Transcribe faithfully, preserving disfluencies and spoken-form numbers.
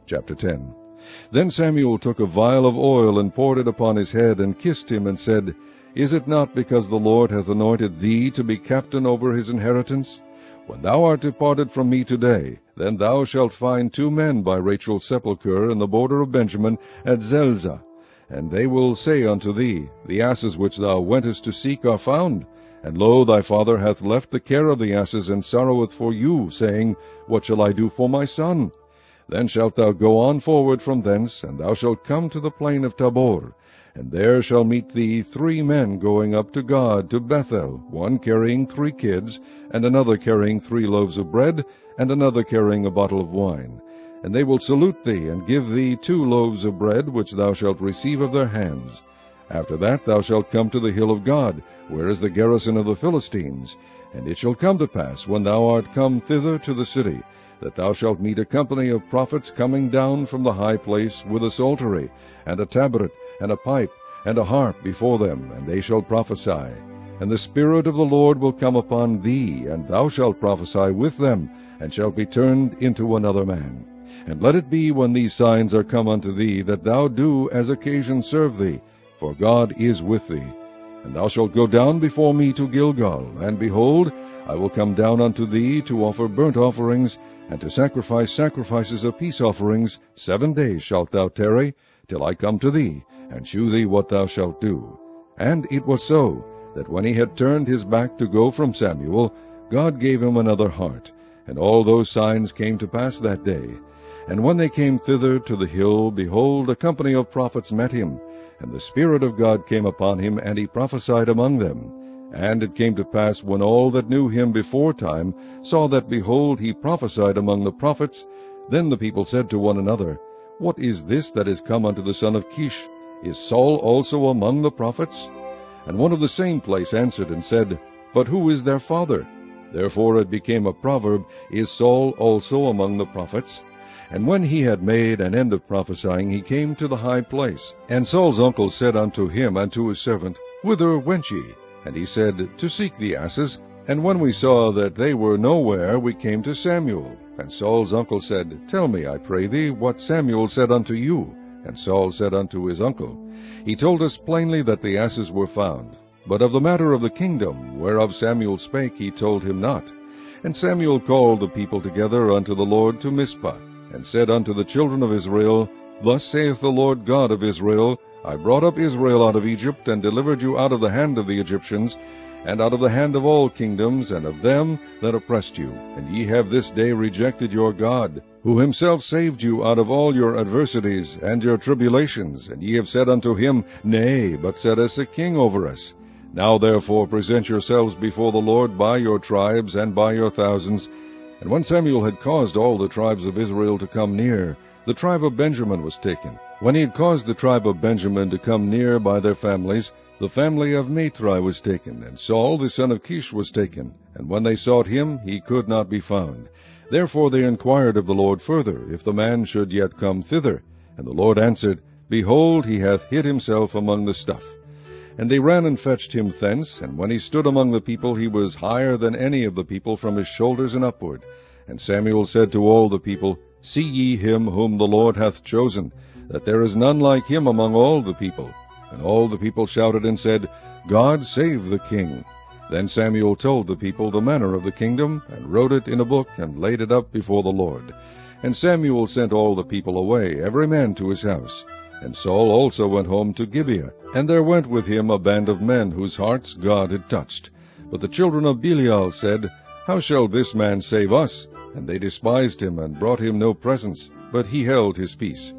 Chapter ten. Then Samuel took a vial of oil, and poured it upon his head, and kissed him, and said, Is it not because the Lord hath anointed thee to be captain over his inheritance? When thou art departed from me today, then thou shalt find two men by Rachel's sepulchre in the border of Benjamin at Zelzah. And they will say unto thee, The asses which thou wentest to seek are found. And lo, thy father hath left the care of the asses, and sorroweth for you, saying, What shall I do for my son? Then shalt thou go on forward from thence, and thou shalt come to the plain of Tabor. And there shall meet thee three men going up to God to Bethel, one carrying three kids, and another carrying three loaves of bread, and another carrying a bottle of wine. And they will salute thee, and give thee two loaves of bread, which thou shalt receive of their hands. After that thou shalt come to the hill of God, where is the garrison of the Philistines. And it shall come to pass, when thou art come thither to the city, that thou shalt meet a company of prophets coming down from the high place with a psaltery, and a tabret, and a pipe, and a harp before them, and they shall prophesy. And the Spirit of the Lord will come upon thee, and thou shalt prophesy with them, and shalt be turned into another man. And let it be, when these signs are come unto thee, that thou do as occasion serve thee, for God is with thee. And thou shalt go down before me to Gilgal, and behold, I will come down unto thee to offer burnt offerings, and to sacrifice sacrifices of peace offerings. Seven days shalt thou tarry, till I come to thee, and shew thee what thou shalt do. And it was so, that when he had turned his back to go from Samuel, God gave him another heart. And all those signs came to pass that day. And when they came thither to the hill, behold, a company of prophets met him. And the Spirit of God came upon him, and he prophesied among them. And it came to pass, when all that knew him before time saw that, behold, he prophesied among the prophets, then the people said to one another, What is this that is come unto the son of Kish? Is Saul also among the prophets? And one of the same place answered and said, But who is their father? Therefore it became a proverb, Is Saul also among the prophets? And when he had made an end of prophesying, he came to the high place. And Saul's uncle said unto him and to his servant, Whither went ye? And he said, To seek the asses. And when we saw that they were nowhere, we came to Samuel. And Saul's uncle said, Tell me, I pray thee, what Samuel said unto you. And Saul said unto his uncle, He told us plainly that the asses were found. But of the matter of the kingdom, whereof Samuel spake, he told him not. And Samuel called the people together unto the Lord to Mizpah, and said unto the children of Israel, Thus saith the Lord God of Israel, I brought up Israel out of Egypt, and delivered you out of the hand of the Egyptians, and out of the hand of all kingdoms, and of them that oppressed you. And ye have this day rejected your God, who himself saved you out of all your adversities and your tribulations. And ye have said unto him, Nay, but set us a king over us. Now therefore present yourselves before the Lord by your tribes and by your thousands. And when Samuel had caused all the tribes of Israel to come near, the tribe of Benjamin was taken. When he had caused the tribe of Benjamin to come near by their families, the family of Matri was taken, and Saul the son of Kish was taken. And when they sought him, he could not be found. Therefore they inquired of the Lord further, if the man should yet come thither. And the Lord answered, Behold, he hath hid himself among the stuff. And they ran and fetched him thence, and when he stood among the people, he was higher than any of the people from his shoulders and upward. And Samuel said to all the people, See ye him whom the Lord hath chosen, that there is none like him among all the people. And all the people shouted and said, God save the king. Then Samuel told the people the manner of the kingdom, and wrote it in a book, and laid it up before the Lord. And Samuel sent all the people away, every man to his house. And Saul also went home to Gibeah, and there went with him a band of men whose hearts God had touched. But the children of Belial said, How shall this man save us? And they despised him, and brought him no presents, but he held his peace.